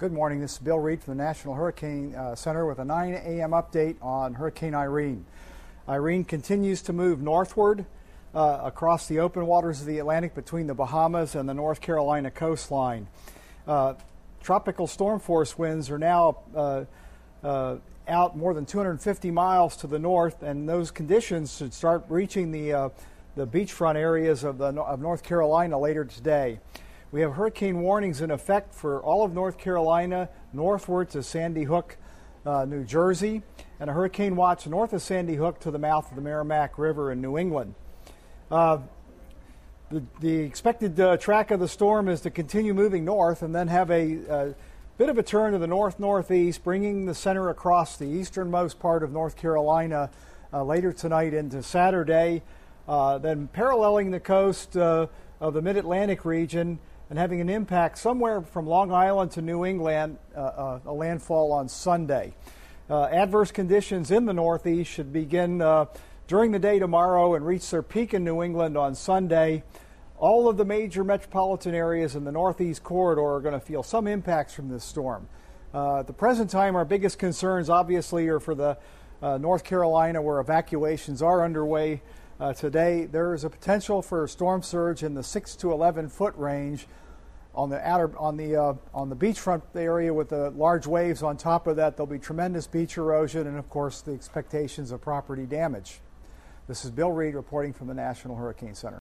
Good morning. This is Bill Reed from the National Hurricane Center with a 9 a.m. update on Hurricane Irene. Irene continues to move northward across the open waters of the Atlantic between the Bahamas and the North Carolina coastline. Tropical storm force winds are now out more than 250 miles to the north, and those conditions should start reaching the beachfront areas of North Carolina later today. We have hurricane warnings in effect for all of North Carolina northward to Sandy Hook, New Jersey, and a hurricane watch north of Sandy Hook to the mouth of the Merrimack River in New England. The expected track of the storm is to continue moving north and then have a bit of a turn to the north-northeast, bringing the center across the easternmost part of North Carolina later tonight into Saturday, then paralleling the coast of the Mid-Atlantic region and having an impact somewhere from Long Island to New England, a landfall on Sunday. Adverse conditions in the Northeast should begin during the day tomorrow and reach their peak in New England on Sunday. All of the major metropolitan areas in the Northeast corridor are going to feel some impacts from this storm. At the present time, our biggest concerns obviously are for the North Carolina, where evacuations are underway today. There is a potential for a storm surge in the 6 to 11 foot range on the beachfront area with the large waves on top of that. There'll be tremendous beach erosion and, of course, the expectations of property damage. This is Bill Reed reporting from the National Hurricane Center.